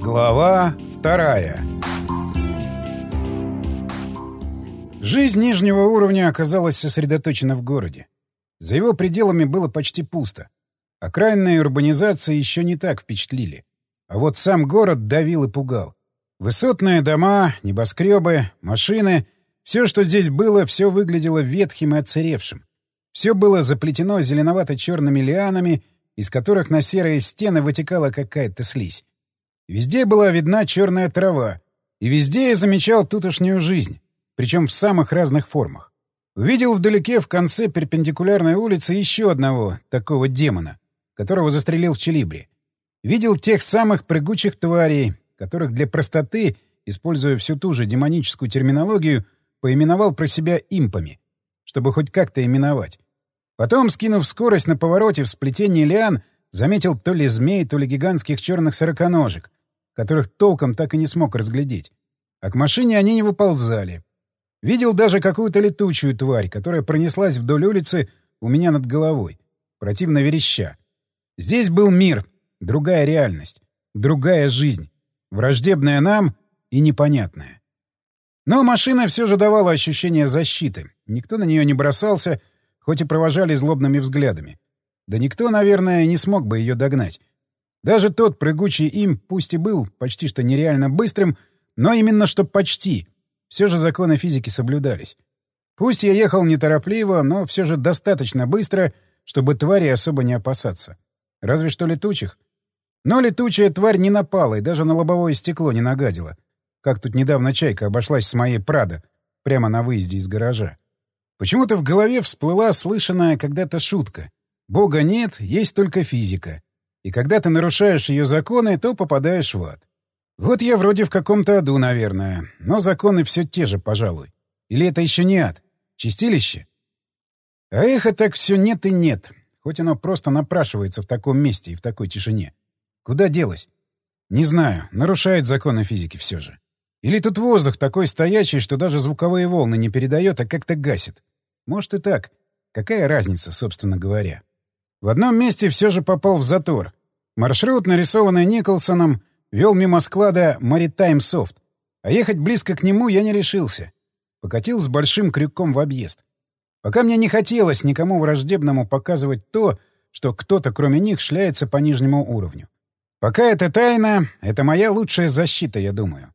Глава 2. Жизнь нижнего уровня оказалась сосредоточена в городе. За его пределами было почти пусто. Окраинные урбанизации еще не так впечатлили. А вот сам город давил и пугал. Высотные дома, небоскребы, машины — все, что здесь было, все выглядело ветхим и отсыревшим. Все было заплетено зеленовато-черными лианами, из которых на серые стены вытекала какая-то слизь. Везде была видна черная трава, и везде я замечал тутошнюю жизнь, причем в самых разных формах. Увидел вдалеке в конце перпендикулярной улицы еще одного такого демона, которого застрелил в Челибре. Видел тех самых прыгучих тварей, которых для простоты, используя всю ту же демоническую терминологию, поименовал про себя импами, чтобы хоть как-то именовать. Потом, скинув скорость на повороте в сплетении лиан, заметил то ли змей, то ли гигантских черных сороконожек, которых толком так и не смог разглядеть. А к машине они не выползали. Видел даже какую-то летучую тварь, которая пронеслась вдоль улицы у меня над головой, противно вереща. Здесь был мир, другая реальность, другая жизнь, враждебная нам и непонятная. Но машина все же давала ощущение защиты. Никто на нее не бросался, хоть и провожали злобными взглядами. Да никто, наверное, не смог бы ее догнать. Даже тот прыгучий имп, пусть и был почти что нереально быстрым, но именно что почти. Все же законы физики соблюдались. Пусть я ехал неторопливо, но все же достаточно быстро, чтобы твари особо не опасаться. Разве что летучих. Но летучая тварь не напала и даже на лобовое стекло не нагадила. Как тут недавно чайка обошлась с моей «Прадо» прямо на выезде из гаража. Почему-то в голове всплыла слышанная когда-то шутка. Бога нет, есть только физика. И когда ты нарушаешь ее законы, то попадаешь в ад. Вот я вроде в каком-то аду, наверное. Но законы все те же, пожалуй. Или это еще не ад? Чистилище? А эхо так все нет и нет. Хоть оно просто напрашивается в таком месте и в такой тишине. Куда делось? Не знаю. Нарушает законы физики все же. Или тут воздух такой стоячий, что даже звуковые волны не передает, а как-то гасит. Может и так. Какая разница, собственно говоря? В одном месте все же попал в затор. Маршрут, нарисованный Николсоном, вел мимо склада Maritime Soft, а ехать близко к нему я не решился. Покатил с большим крюком в объезд. Пока мне не хотелось никому враждебному показывать то, что кто-то кроме них шляется по нижнему уровню. Пока это тайна, это моя лучшая защита, я думаю.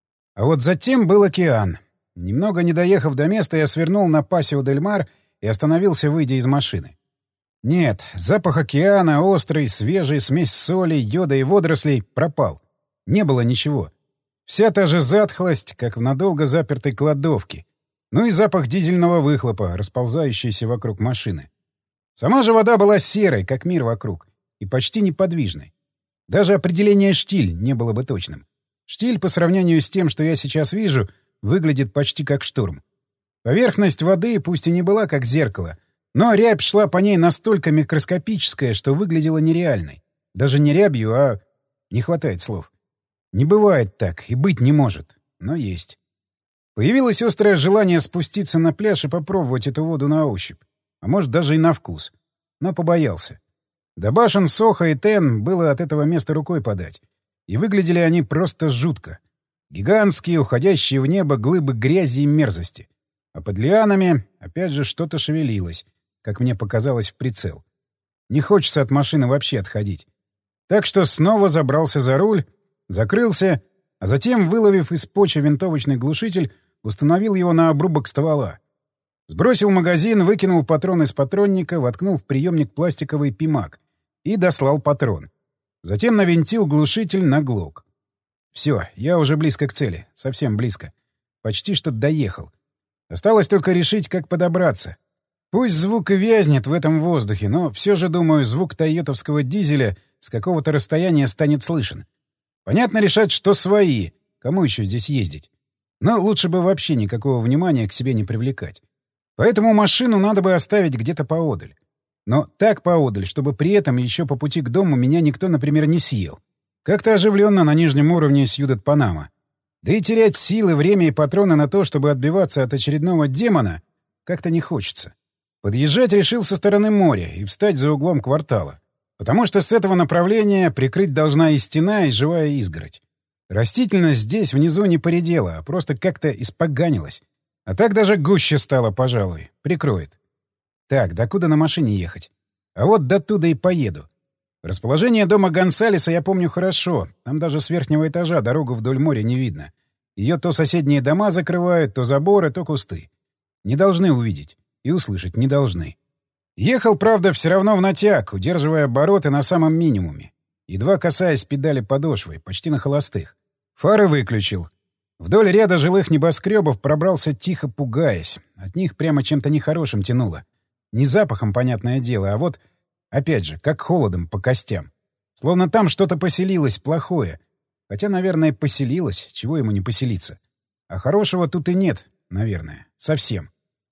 А вот затем был океан. Немного не доехав до места, я свернул на Пасио-дель-Мар и остановился, выйдя из машины. Нет, запах океана, острый, свежий, смесь соли, йода и водорослей, пропал. Не было ничего. Вся та же затхлость, как в надолго запертой кладовке. Ну и запах дизельного выхлопа, расползающийся вокруг машины. Сама же вода была серой, как мир вокруг, и почти неподвижной. Даже определение «штиль» не было бы точным. Штиль, по сравнению с тем, что я сейчас вижу, выглядит почти как шторм. Поверхность воды, пусть и не была как зеркало, но рябь шла по ней настолько микроскопическая, что выглядела нереальной. Даже не рябью, а... Не хватает слов. Не бывает так, и быть не может. Но есть. Появилось острое желание спуститься на пляж и попробовать эту воду на ощупь. А может, даже и на вкус. Но побоялся. До башен Сохо и Тен было от этого места рукой подать. И выглядели они просто жутко. Гигантские, уходящие в небо глыбы грязи и мерзости. А под лианами опять же что-то шевелилось, как мне показалось в прицел. Не хочется от машины вообще отходить. Так что снова забрался за руль, закрылся, а затем, выловив из почи винтовочный глушитель, установил его на обрубок ствола. Сбросил магазин, выкинул патрон из патронника, воткнул в приемник пластиковый пимак и дослал патрон. Затем навинтил глушитель на глок. Все, я уже близко к цели, совсем близко. Почти что доехал. Осталось только решить, как подобраться. Пусть звук и вязнет в этом воздухе, но все же, думаю, звук тойотовского дизеля с какого-то расстояния станет слышен. Понятно решать, что свои, кому еще здесь ездить. Но лучше бы вообще никакого внимания к себе не привлекать. Поэтому машину надо бы оставить где-то поодаль. Но так поодаль, чтобы при этом еще по пути к дому меня никто, например, не съел. Как-то оживленно на нижнем уровне Сьюдад-Панама. Да и терять силы, время и патроны на то, чтобы отбиваться от очередного демона, как-то не хочется. Подъезжать решил со стороны моря и встать за углом квартала. Потому что с этого направления прикрыть должна и стена, и живая изгородь. Растительность здесь внизу не поредела, а просто как-то испоганилась. А так даже гуще стало, пожалуй. Прикроет. Так, докуда на машине ехать? А вот до туда и поеду. Расположение дома Гонсалеса я помню хорошо. Там даже с верхнего этажа дорогу вдоль моря не видно. Ее то соседние дома закрывают, то заборы, то кусты. Не должны увидеть. И услышать не должны. Ехал, правда, все равно в натяг, удерживая обороты на самом минимуме. Едва касаясь педали подошвой, почти на холостых. Фары выключил. Вдоль ряда жилых небоскребов пробрался, тихо пугаясь. От них прямо чем-то нехорошим тянуло. Не запахом, понятное дело, а вот, опять же, как холодом по костям. Словно там что-то поселилось плохое. Хотя, наверное, поселилось, чего ему не поселиться. А хорошего тут и нет, наверное, совсем.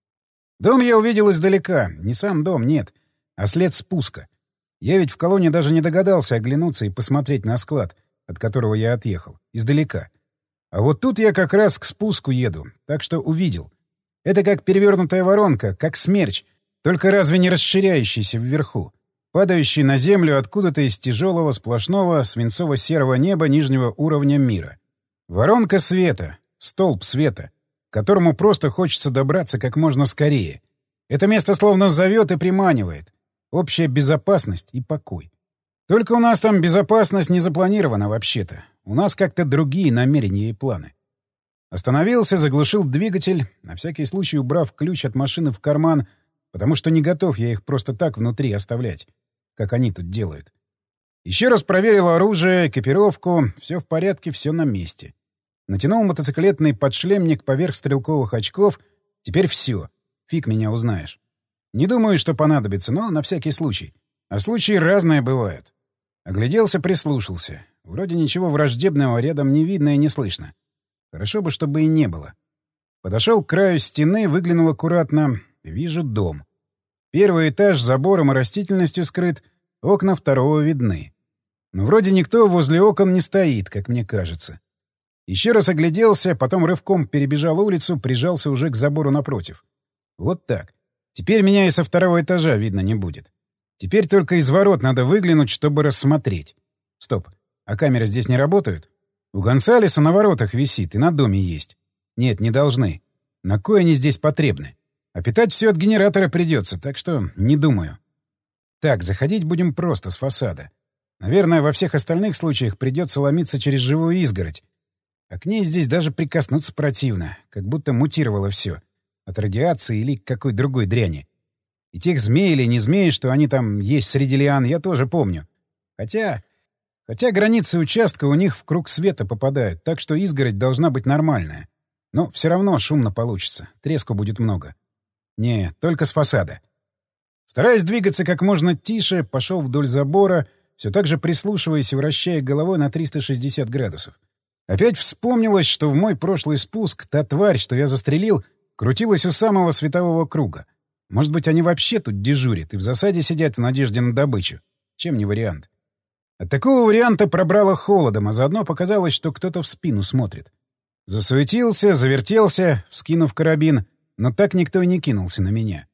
Дом я увидел издалека. Не сам дом, нет, а след спуска. Я ведь в колонне даже не догадался оглянуться и посмотреть на склад, от которого я отъехал. Издалека. А вот тут я как раз к спуску еду, так что увидел. Это как перевернутая воронка, как смерч, только разве не расширяющийся вверху, падающий на землю откуда-то из тяжелого сплошного свинцово-серого неба нижнего уровня мира. Воронка света, столб света, к которому просто хочется добраться как можно скорее. Это место словно зовет и приманивает. Общая безопасность и покой. Только у нас там безопасность не запланирована вообще-то. У нас как-то другие намерения и планы. Остановился, заглушил двигатель, на всякий случай убрав ключ от машины в карман, потому что не готов я их просто так внутри оставлять, как они тут делают. Еще раз проверил оружие, экипировку, все в порядке, все на месте. Натянул мотоциклетный подшлемник поверх стрелковых очков. Теперь все. Фиг меня узнаешь. Не думаю, что понадобится, но на всякий случай. А случаи разные бывают. Огляделся, прислушался. Вроде ничего враждебного рядом не видно и не слышно. Хорошо бы, чтобы и не было. Подошел к краю стены, выглянул аккуратно. Вижу дом. Первый этаж с забором и растительностью скрыт, окна второго видны. Но вроде никто возле окон не стоит, как мне кажется. Еще раз огляделся, потом рывком перебежал улицу, прижался уже к забору напротив. Вот так. Теперь меня и со второго этажа видно не будет. Теперь только из ворот надо выглянуть, чтобы рассмотреть. Стоп. А камеры здесь не работают? У Гонсалеса на воротах висит и на доме есть. Нет, не должны. На кой они здесь потребны? А питать все от генератора придется, так что не думаю. Так, заходить будем просто с фасада. Наверное, во всех остальных случаях придется ломиться через живую изгородь. А к ней здесь даже прикоснуться противно, как будто мутировало все. От радиации или какой другой дряни. И тех змей или не змей, что они там есть среди лиан, я тоже помню. Хотя границы участка у них в круг света попадают, так что изгородь должна быть нормальная. Но все равно шумно получится, треску будет много. Не, только с фасада. Стараясь двигаться как можно тише, пошел вдоль забора, все так же прислушиваясь и вращая головой на 360 градусов. Опять вспомнилось, что в мой прошлый спуск та тварь, что я застрелил, крутилась у самого светового круга. Может быть, они вообще тут дежурят и в засаде сидят в надежде на добычу. Чем не вариант? От такого варианта пробрало холодом, а заодно показалось, что кто-то в спину смотрит. Засуетился, завертелся, вскинув карабин, но так никто и не кинулся на меня.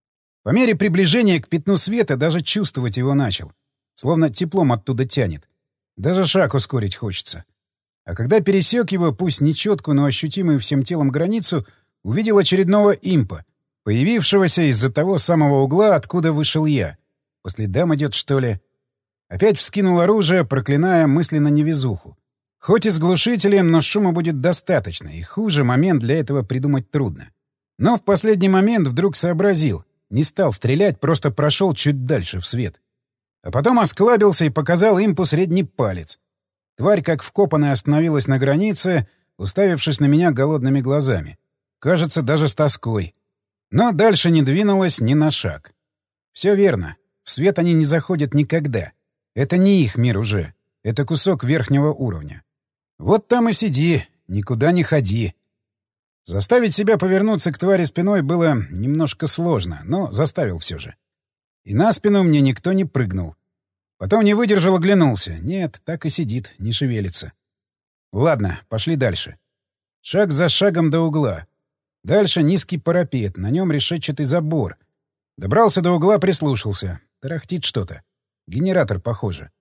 По мере приближения к пятну света даже чувствовать его начал. Словно теплом оттуда тянет. Даже шаг ускорить хочется. А когда пересек его, пусть нечеткую, но ощутимую всем телом границу, увидел очередного импа, появившегося из-за того самого угла, откуда вышел я. По следам идет, что ли? Опять вскинул оружие, проклиная мысленно невезуху. Хоть и с глушителем, но шума будет достаточно, и хуже момент для этого придумать трудно. Но в последний момент вдруг сообразил. Не стал стрелять, просто прошел чуть дальше в свет. А потом осклабился и показал импу средний палец. Тварь, как вкопанная, остановилась на границе, уставившись на меня голодными глазами. Кажется, даже с тоской. Но дальше не двинулась ни на шаг. Все верно. В свет они не заходят никогда. Это не их мир уже. Это кусок верхнего уровня. Вот там и сиди, никуда не ходи. Заставить себя повернуться к твари спиной было немножко сложно, но заставил все же. И на спину мне никто не прыгнул. Потом не выдержал, оглянулся. Нет, так и сидит, не шевелится. Ладно, пошли дальше. Шаг за шагом до угла. Дальше низкий парапет, на нем решетчатый забор. Добрался до угла, прислушался. Тарахтит что-то. Генератор, похоже.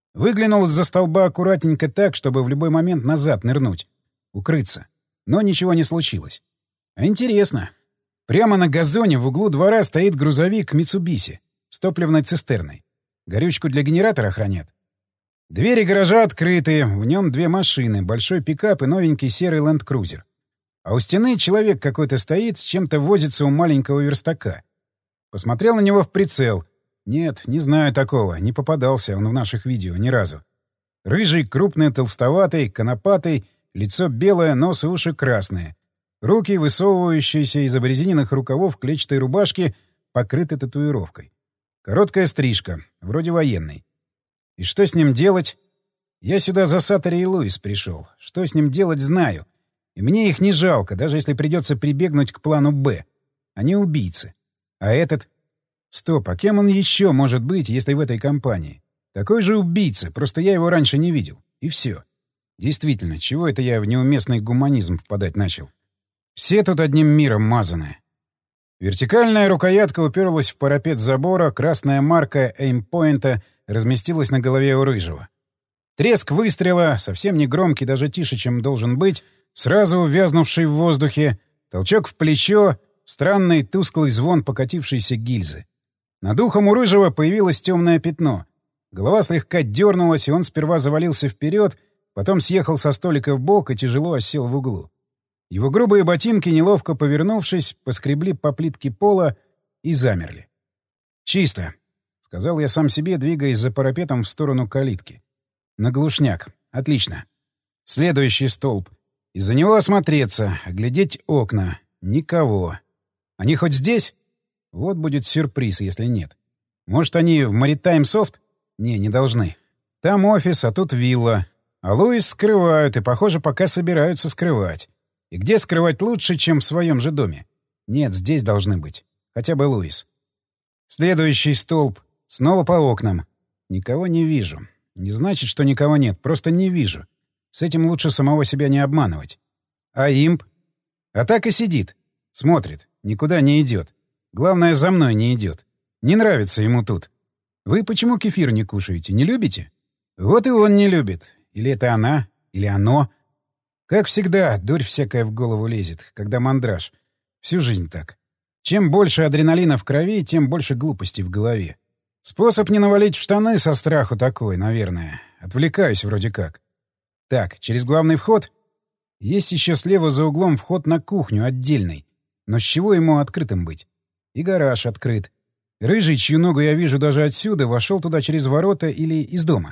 Выглянул из-за столба аккуратненько так, чтобы в любой момент назад нырнуть. Укрыться. Но ничего не случилось. А интересно. Прямо на газоне в углу двора стоит грузовик «Митсубиси» с топливной цистерной. Горючку для генератора хранят. Двери гаража открыты, в нем 2 машины, большой пикап и новенький серый ленд-крузер. А у стены человек какой-то стоит, с чем-то возится у маленького верстака. Посмотрел на него в прицел. Нет, не знаю такого, не попадался он в наших видео ни разу. Рыжий, крупный, толстоватый, конопатый, лицо белое, нос и уши красные. Руки, высовывающиеся из обрезиненных рукавов клетчатой рубашки, покрыты татуировкой. Короткая стрижка, вроде военной. И что с ним делать? Я сюда за Саттери и Луис пришел. Что с ним делать, знаю. И мне их не жалко, даже если придется прибегнуть к плану «Б». Они убийцы. А этот... Стоп, а кем он еще может быть, если в этой компании? Такой же убийца, просто я его раньше не видел. И все. Действительно, чего это я в неуместный гуманизм впадать начал? Все тут одним миром мазаны. Вертикальная рукоятка уперлась в парапет забора, красная марка эймпоинта разместилась на голове у Рыжего. Треск выстрела, совсем не громкий, даже тише, чем должен быть, сразу увязнувший в воздухе, толчок в плечо, странный тусклый звон покатившейся гильзы. Над ухом у Рыжего появилось темное пятно. Голова слегка дернулась, и он сперва завалился вперед, потом съехал со столика в бок и тяжело осел в углу. Его грубые ботинки, неловко повернувшись, поскребли по плитке пола и замерли. «Чисто», — сказал я сам себе, двигаясь за парапетом в сторону калитки. «На глушняк. Отлично. Следующий столб. Из-за него осмотреться, оглядеть окна. Никого. Они хоть здесь? Вот будет сюрприз, если нет. Может, они в Maritime Soft? Не должны. Там офис, а тут вилла. А Луис скрывают, и, похоже, пока собираются скрывать. И где скрывать лучше, чем в своем же доме? Нет, здесь должны быть. Хотя бы Луис. Следующий столб. Снова по окнам. Никого не вижу. Не значит, что никого нет. Просто не вижу. С этим лучше самого себя не обманывать. А имп? А так и сидит. Смотрит. Никуда не идет. Главное, за мной не идет. Не нравится ему тут. Вы почему кефир не кушаете? Не любите? Вот и он не любит. Или это она, или оно. Как всегда, дурь всякая в голову лезет, когда мандраж. Всю жизнь так. Чем больше адреналина в крови, тем больше глупостей в голове. Способ не навалить в штаны со страху такой, наверное. Отвлекаюсь вроде как. Так, через главный вход? Есть еще слева за углом вход на кухню, отдельный. Но с чего ему открытым быть? И гараж открыт. Рыжий, чью ногу я вижу даже отсюда, вошел туда через ворота или из дома.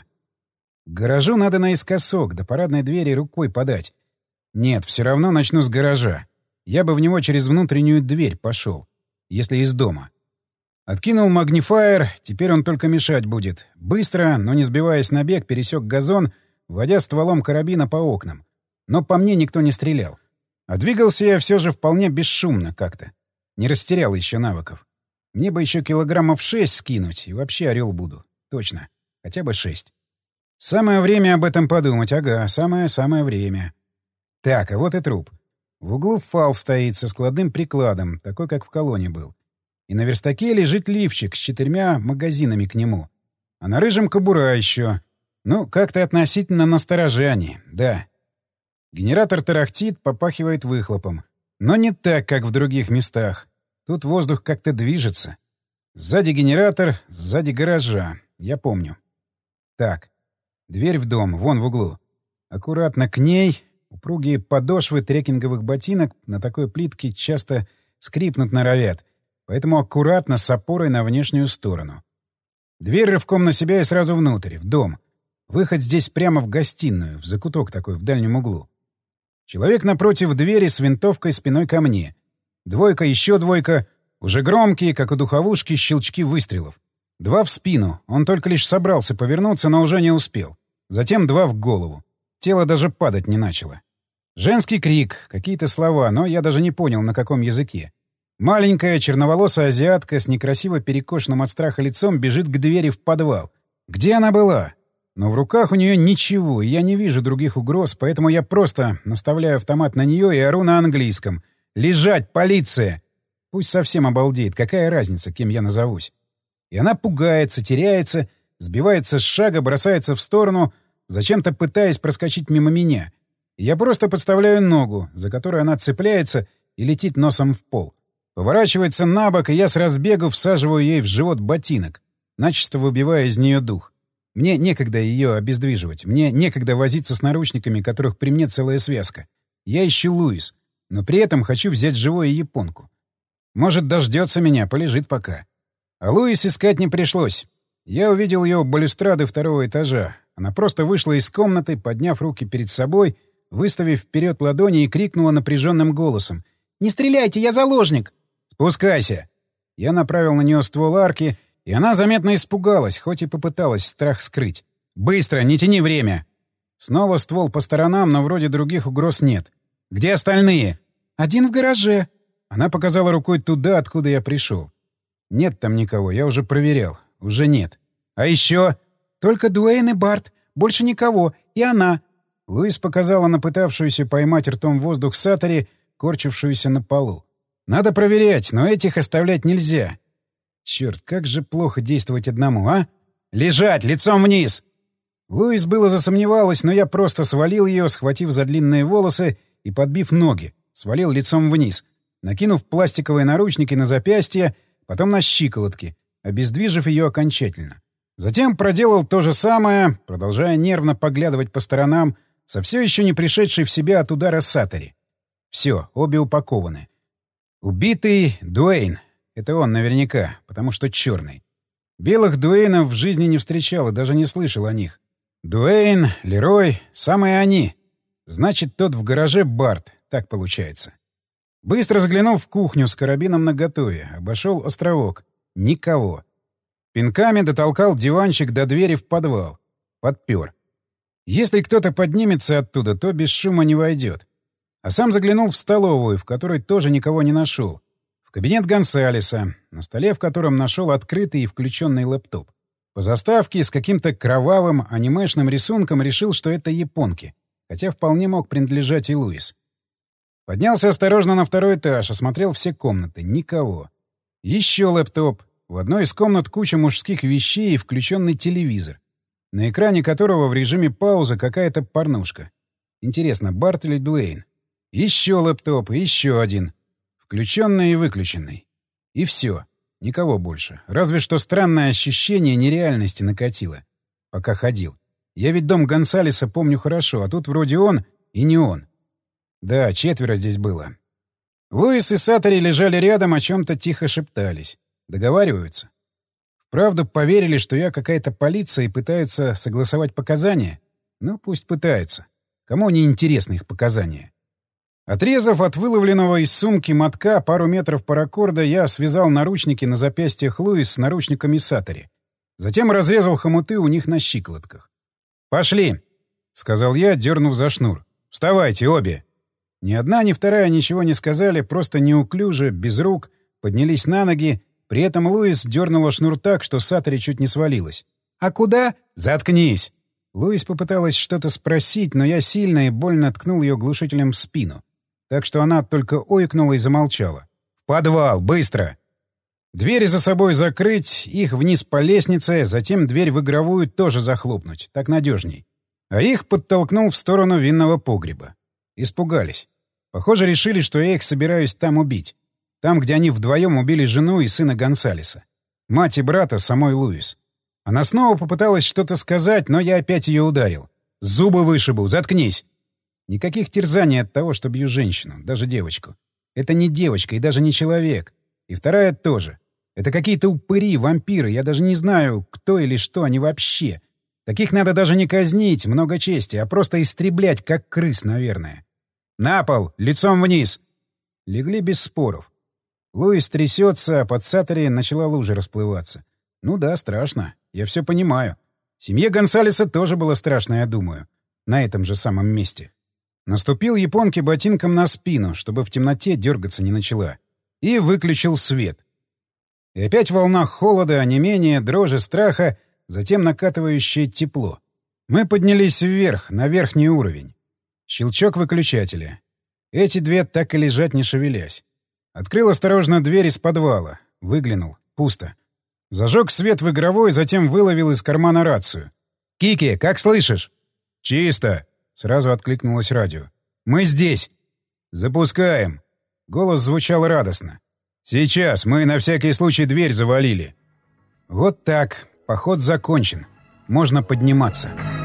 К гаражу надо наискосок, до парадной двери рукой подать. Нет, все равно начну с гаража. Я бы в него через внутреннюю дверь пошел, если из дома. Откинул магнифайер, теперь он только мешать будет. Быстро, но не сбиваясь на бег, пересек газон, водя стволом карабина по окнам. Но по мне никто не стрелял. А двигался я все же вполне бесшумно как-то. Не растерял еще навыков. Мне бы еще килограммов 6 скинуть, и вообще орел буду. Точно. Хотя бы 6. Самое время об этом подумать, ага, самое-самое время. Так, а вот и труп. В углу фал стоит со складным прикладом, такой, как в колонне был. И на верстаке лежит лифчик с 4 магазинами к нему. А на Рыжем кобура еще. Ну, как-то относительно настороже они, да. Генератор тарахтит, попахивает выхлопом. Но не так, как в других местах. Тут воздух как-то движется. Сзади генератор, сзади гаража. Я помню. Так. Дверь в дом, вон в углу. Аккуратно к ней. Упругие подошвы трекинговых ботинок на такой плитке часто скрипнут норовят. Поэтому аккуратно с опорой на внешнюю сторону. Дверь рывком на себя и сразу внутрь, в дом. Выход здесь прямо в гостиную, в закуток такой, в дальнем углу. Человек напротив двери с винтовкой спиной ко мне. Двойка, еще двойка. Уже громкие, как у духовушки, щелчки выстрелов. 2 в спину. Он только лишь собрался повернуться, но уже не успел. Затем 2 в голову. Тело даже падать не начало. Женский крик, какие-то слова, но я даже не понял, на каком языке. Маленькая черноволосая азиатка с некрасиво перекошенным от страха лицом бежит к двери в подвал. Где она была? Но в руках у нее ничего, и я не вижу других угроз, поэтому я просто наставляю автомат на нее и ору на английском. «Лежать, полиция!» Пусть совсем обалдеет, какая разница, кем я назовусь. И она пугается, теряется, сбивается с шага, бросается в сторону, зачем-то пытаясь проскочить мимо меня. Я просто подставляю ногу, за которую она цепляется и летит носом в пол. Поворачивается на бок, и я с разбегу всаживаю ей в живот ботинок, начисто выбивая из нее дух. Мне некогда ее обездвиживать, мне некогда возиться с наручниками, которых при мне целая связка. Я ищу Луис, но при этом хочу взять живую японку. Может, дождется меня, полежит пока. А Луис искать не пришлось. Я увидел ее у балюстрады второго этажа. Она просто вышла из комнаты, подняв руки перед собой, выставив вперед ладони и крикнула напряженным голосом: «Не стреляйте, я заложник!» «Спускайся!» Я направил на нее ствол арки, и она заметно испугалась, хоть и попыталась страх скрыть. «Быстро, не тяни время!» Снова ствол по сторонам, но вроде других угроз нет. «Где остальные?» «Один в гараже». Она показала рукой туда, откуда я пришел. «Нет там никого, я уже проверял. Уже нет. А еще...» «Только Дуэйн и Барт. Больше никого. И она». Луис показала на пытавшуюся поймать ртом воздух Сатори, корчившуюся на полу. «Надо проверять, но этих оставлять нельзя. Черт, как же плохо действовать одному, а? Лежать, лицом вниз!» Луис было засомневалась, но я просто свалил ее, схватив за длинные волосы и подбив ноги. Свалил лицом вниз, накинув пластиковые наручники на запястье, потом на щиколотки, обездвижив ее окончательно. Затем проделал то же самое, продолжая нервно поглядывать по сторонам, со все еще не пришедшей в себя от удара Сатори. Все, обе упакованы. Убитый Дуэйн. Это он наверняка, потому что черный. Белых Дуэйнов в жизни не встречал и даже не слышал о них. Дуэйн, Лерой — самые они. Значит, тот в гараже Барт. Так получается. Быстро заглянул в кухню с карабином наготове, обошел островок. Никого. Пинками дотолкал диванчик до двери в подвал. Подпер. Если кто-то поднимется оттуда, то без шума не войдет. А сам заглянул в столовую, в которой тоже никого не нашел. В кабинет Гонсалеса, на столе в котором нашел открытый и включенный лэптоп. По заставке с каким-то кровавым анимешным рисунком решил, что это японки, хотя вполне мог принадлежать и Луис. Поднялся осторожно на второй этаж, осмотрел все комнаты. Никого. Еще лэптоп. В одной из комнат куча мужских вещей и включенный телевизор, на экране которого в режиме паузы какая-то порнушка. Интересно, Барт или Дуэйн? Еще лэптоп, еще один. Включенный и выключенный. И все. Никого больше. Разве что странное ощущение нереальности накатило. Пока ходил. Я ведь дом Гонсалеса помню хорошо, а тут вроде он и не он. Да, 4 здесь было. Луис и Сатори лежали рядом, о чем-то тихо шептались. Договариваются. Вправду поверили, что я какая-то полиция и пытаются согласовать показания? Ну, пусть пытаются. Кому не интересны их показания? Отрезав от выловленного из сумки мотка пару метров паракорда, я связал наручники на запястьях Луис с наручниками Сатори. Затем разрезал хомуты у них на щиколотках. «Пошли!» — сказал я, дернув за шнур. «Вставайте, обе!» Ни одна, ни вторая ничего не сказали, просто неуклюже, без рук, поднялись на ноги. При этом Луис дернула шнур так, что Сатори чуть не свалилась. «А куда?» «Заткнись!» Луис попыталась что-то спросить, но я сильно и больно ткнул ее глушителем в спину. Так что она только ойкнула и замолчала. «В подвал! Быстро!» Двери за собой закрыть, их вниз по лестнице, затем дверь в игровую тоже захлопнуть. Так надежней. А их подтолкнул в сторону винного погреба. Испугались. Похоже, решили, что я их собираюсь там убить. Там, где они вдвоем убили жену и сына Гонсалеса. Мать и брата самой Луис. Она снова попыталась что-то сказать, но я опять ее ударил. «Зубы вышибу! Заткнись!» Никаких терзаний от того, что бью женщину, даже девочку. Это не девочка и даже не человек. И вторая тоже. Это какие-то упыри, вампиры. Я даже не знаю, кто или что они вообще. Таких надо даже не казнить, много чести, а просто истреблять, как крыс, наверное. «На пол! Лицом вниз!» Легли без споров. Луис трясется, а под Сатори начала лужа расплываться. Ну да, страшно. Я все понимаю. Семье Гонсалеса тоже было страшно, я думаю. На этом же самом месте. Наступил японке ботинком на спину, чтобы в темноте дергаться не начала. И выключил свет. И опять волна холода, онемения, дрожи, страха, затем накатывающее тепло. Мы поднялись вверх, на верхний уровень. Щелчок выключателя. Эти две так и лежат, не шевелясь. Открыл осторожно дверь из подвала. Выглянул. Пусто. Зажег свет в игровой, затем выловил из кармана рацию. «Кики, как слышишь?» «Чисто!» — сразу откликнулось радио. «Мы здесь!» «Запускаем!» Голос звучал радостно. «Сейчас, мы на всякий случай дверь завалили». Вот так. Поход закончен. Можно подниматься.